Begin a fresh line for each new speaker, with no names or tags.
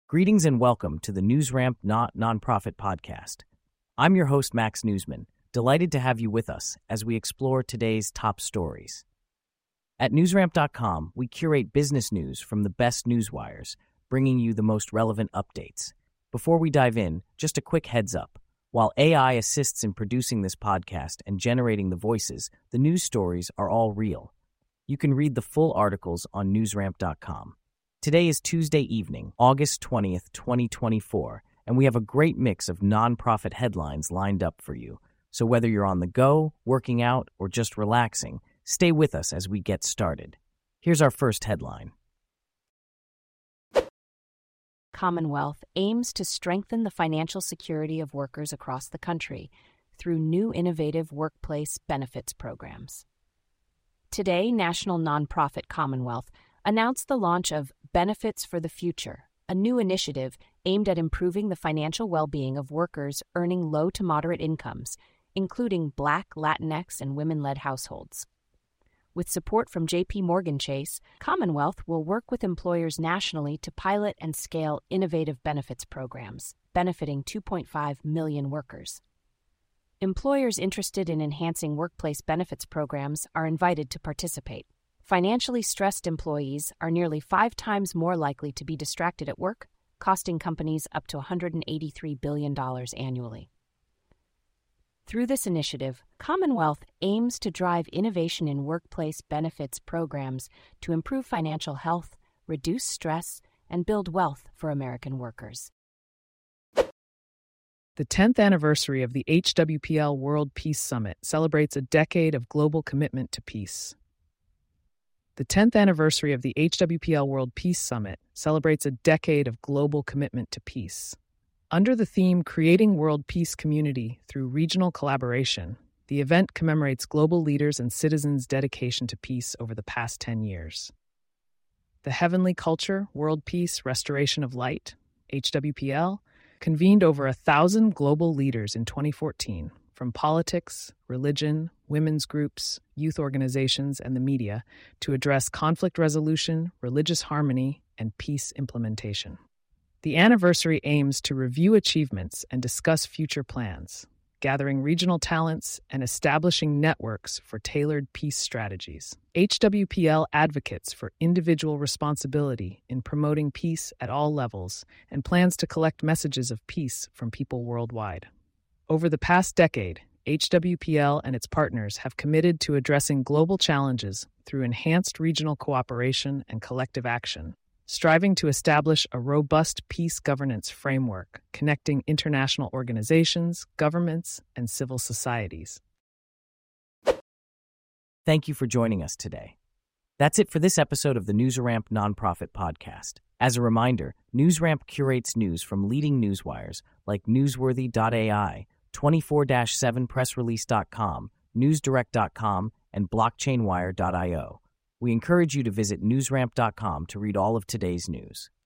Greetings and welcome to the NewsRamp Not Nonprofit Podcast. I'm your host, Max Newsman, delighted to have you with us as we explore today's top stories. At newsramp.com, we curate business news from the best newswires, bringing you the most relevant updates. Before we dive in, just a quick heads up. While AI assists in producing this podcast and generating the voices, the news stories are all real. You can read the full articles on newsramp.com. Today is Tuesday evening, August 20th, 2024, and we have a great mix of nonprofit headlines lined up for you. So whether you're on the go, working out, or just relaxing, stay with us as we get started. Here's our first headline.
Commonwealth aims to strengthen the financial security of workers across the country through new innovative workplace benefits programs. Today, national nonprofit Commonwealth announced the launch of Benefits for the Future, a new initiative aimed at improving the financial well-being of workers earning low to moderate incomes, including Black, Latinx, and women-led households. With support from J.P. Morgan Chase, Commonwealth will work with employers nationally to pilot and scale innovative benefits programs, benefiting 2.5 million workers. Employers interested in enhancing workplace benefits programs are invited to participate. Financially stressed employees are nearly 5 times more likely to be distracted at work, costing companies up to $183 billion annually. Through this initiative, Commonwealth aims to drive innovation in workplace benefits programs to improve financial health, reduce stress, and build wealth for American workers.
The 10th anniversary of the HWPL World Peace Summit celebrates a decade of global commitment to peace. The 10th anniversary of the HWPL World Peace Summit celebrates a decade of global commitment to peace. Under the theme Creating World Peace Community Through Regional Collaboration, the event commemorates global leaders and citizens' dedication to peace over the past 10 years. The Heavenly Culture, World Peace, Restoration of Light, HWPL, convened over 1,000 global leaders in 2014, from politics, religion, women's groups, youth organizations, and the media, to address conflict resolution, religious harmony, and peace implementation. The anniversary aims to review achievements and discuss future plans, gathering regional talents and establishing networks for tailored peace strategies. HWPL advocates for individual responsibility in promoting peace at all levels and plans to collect messages of peace from people worldwide. Over the past decade, HWPL and its partners have committed to addressing global challenges through enhanced regional cooperation and collective action, striving to establish a robust peace governance framework connecting international organizations, governments, and civil societies.
Thank you for joining us today. That's it for this episode of the NewsRamp Nonprofit Podcast. As a reminder, NewsRamp curates news from leading newswires like Newsworthy.ai, 24-7pressrelease.com, newsdirect.com, and blockchainwire.io. We encourage you to visit newsramp.com to read all of today's news.